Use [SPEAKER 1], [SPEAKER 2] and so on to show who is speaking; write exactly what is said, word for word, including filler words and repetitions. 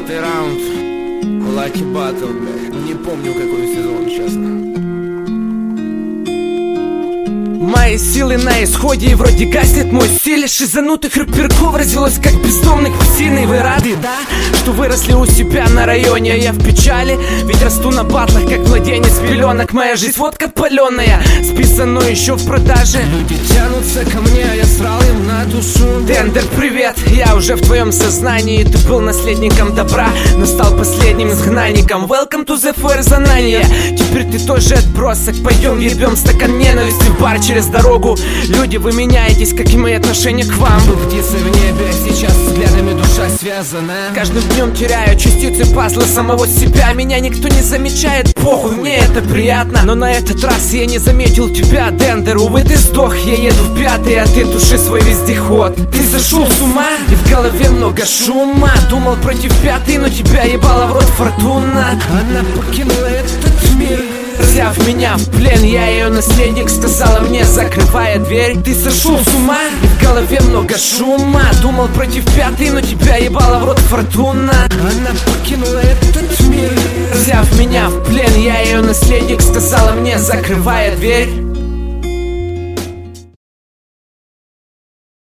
[SPEAKER 1] Пятый раунд. Лаки Баттл, блядь. Не помню, какой сезон, честно.
[SPEAKER 2] Мои силы на исходе, и вроде гаснет мой стиль. Шизанутых рэперков развелось как бездомных псиной. Вы рады, да? Что выросли у себя на районе, а я в печали. Ведь расту на батлах, как младенец пеленок. Моя жизнь водка паленая, списано еще в продаже.
[SPEAKER 1] Люди тянутся ко мне, а я срал им на душу.
[SPEAKER 2] Тендер, привет, я уже в твоем сознании. Ты был наследником добра, но стал последним изгнанником. Welcome to the fair Занания. Теперь ты тоже отбросок. Пойдем ебем стакан ненависти в бар через дорогу. Люди, вы меняетесь, как и мои отношения к вам.
[SPEAKER 1] Птицы в небе, сейчас взглядами душа связана.
[SPEAKER 2] Каждым днем теряю частицы пазла самого себя. Меня никто не замечает, похуй, мне это приятно. Но на этот раз я не заметил тебя, Дендер. Увы, ты сдох, я еду в пятый, а ты туши свой вездеход. Ты зашел с ума, и в голове много шума. Думал против пятый, но тебя ебала в рот фортуна.
[SPEAKER 1] Она покинула этот мир,
[SPEAKER 2] взяв меня в плен, я ее наследник, сказала мне, закрывая дверь. Ты сошел с ума, и в голове много шума. Думал против пятый, но тебя ебала в рот фортуна.
[SPEAKER 1] Она покинула этот мир,
[SPEAKER 2] взяв меня в плен, я ее наследник, сказала мне, закрывая дверь.